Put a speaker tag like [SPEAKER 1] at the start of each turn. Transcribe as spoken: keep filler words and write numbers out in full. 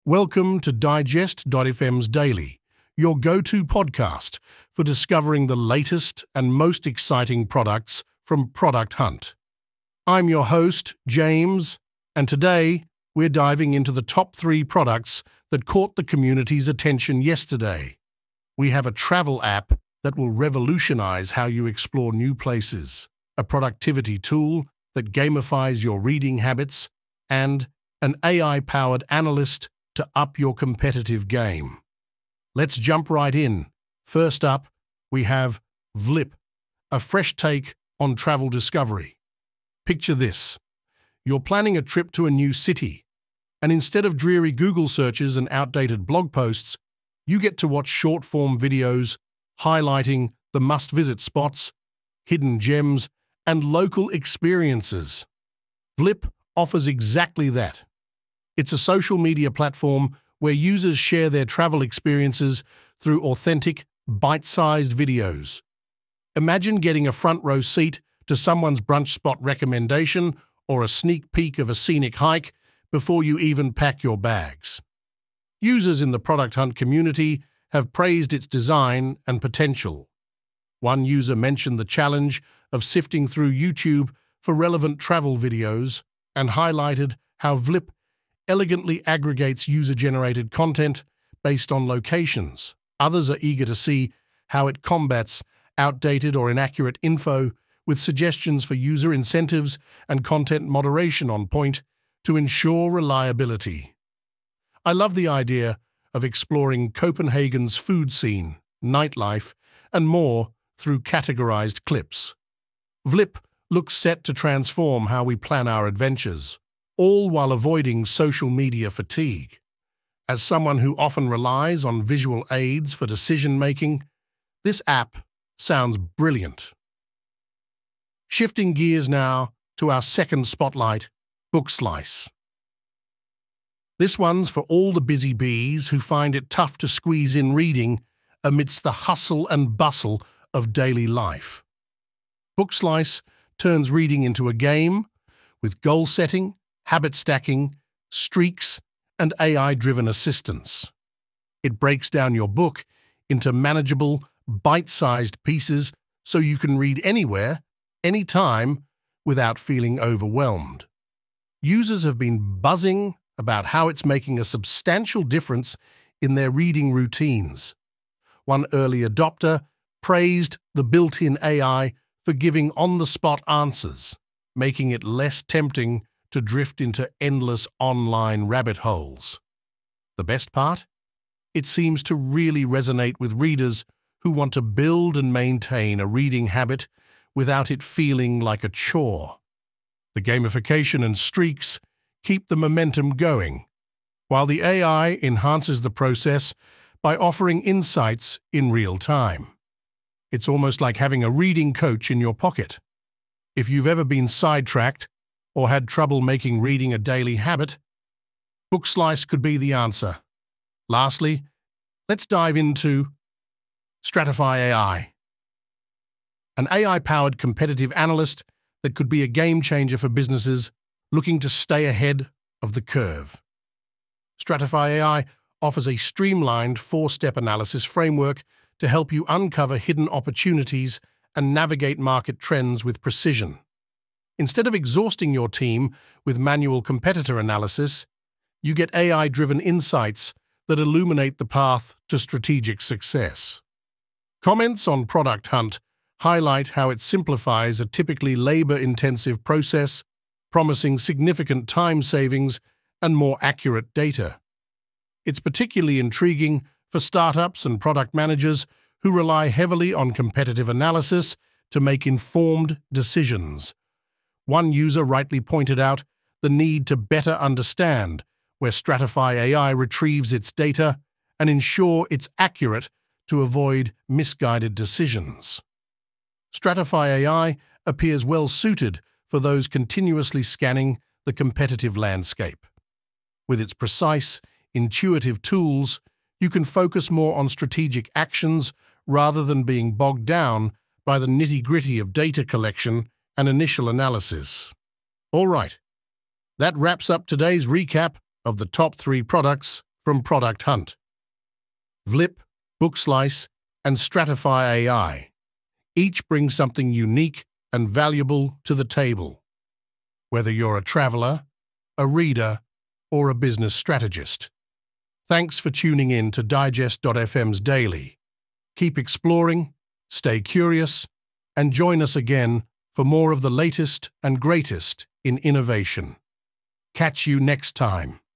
[SPEAKER 1] Welcome to Digest dot F M's Daily, your go-to podcast for discovering the latest and most exciting products from Product Hunt. I'm your host, James, and today we're diving into the top three products that caught the community's attention yesterday. We have a travel app that will revolutionize how you explore new places, a productivity tool that gamifies your reading habits, and an A I-powered analyst to up your competitive game. Let's jump right in. First up, we have Vlip, a fresh take on travel discovery. Picture this. You're planning a trip to a new city, and instead of dreary Google searches and outdated blog posts, you get to watch short-form videos highlighting the must-visit spots, hidden gems, and local experiences. Vlip offers exactly that. It's a social media platform where users share their travel experiences through authentic, bite-sized videos. Imagine getting a front-row seat to someone's brunch spot recommendation or a sneak peek of a scenic hike before you even pack your bags. Users in the Product Hunt community have praised its design and potential. One user mentioned the challenge of sifting through YouTube for relevant travel videos and highlighted how Vlip elegantly aggregates user-generated content based on locations. Others are eager to see how it combats outdated or inaccurate info with suggestions for user incentives and content moderation on point to ensure reliability. I love the idea of exploring Copenhagen's food scene, nightlife, and more through categorized clips. Vlip looks set to transform how we plan our adventures, all while avoiding social media fatigue. As someone who often relies on visual aids for decision-making, this app sounds brilliant. Shifting gears now to our second spotlight, Bookslice. This one's for all the busy bees who find it tough to squeeze in reading amidst the hustle and bustle of daily life. Bookslice turns reading into a game with goal setting, habit stacking, streaks, and A I-driven assistance. It breaks down your book into manageable, bite-sized pieces so you can read anywhere, anytime, without feeling overwhelmed. Users have been buzzing about how it's making a substantial difference in their reading routines. One early adopter praised the built-in A I for giving on-the-spot answers, making it less tempting to drift into endless online rabbit holes. The best part? It seems to really resonate with readers who want to build and maintain a reading habit without it feeling like a chore. The gamification and streaks keep the momentum going, while the A I enhances the process by offering insights in real time. It's almost like having a reading coach in your pocket. If you've ever been sidetracked or had trouble making reading a daily habit, Bookslice could be the answer. Lastly, let's dive into Stratify A I, an A I-powered competitive analyst that could be a game-changer for businesses looking to stay ahead of the curve. Stratify A I offers a streamlined four-step analysis framework to help you uncover hidden opportunities and navigate market trends with precision. Instead of exhausting your team with manual competitor analysis, you get A I-driven insights that illuminate the path to strategic success. Comments on Product Hunt highlight how it simplifies a typically labor-intensive process, promising significant time savings and more accurate data. It's particularly intriguing for startups and product managers who rely heavily on competitive analysis to make informed decisions. One user rightly pointed out the need to better understand where Stratify A I retrieves its data and ensure it's accurate to avoid misguided decisions. Stratify A I appears well suited for those continuously scanning the competitive landscape. With its precise, intuitive tools, you can focus more on strategic actions rather than being bogged down by the nitty-gritty of data collection and initial analysis. All right, that wraps up today's recap of the top three products from Product Hunt. Vlip, Bookslice, and Stratify A I. Each brings something unique and valuable to the table. Whether you're a traveler, a reader, or a business strategist. Thanks for tuning in to Digest dot F M's Daily. Keep exploring, stay curious, and join us again for more of the latest and greatest in innovation. Catch you next time.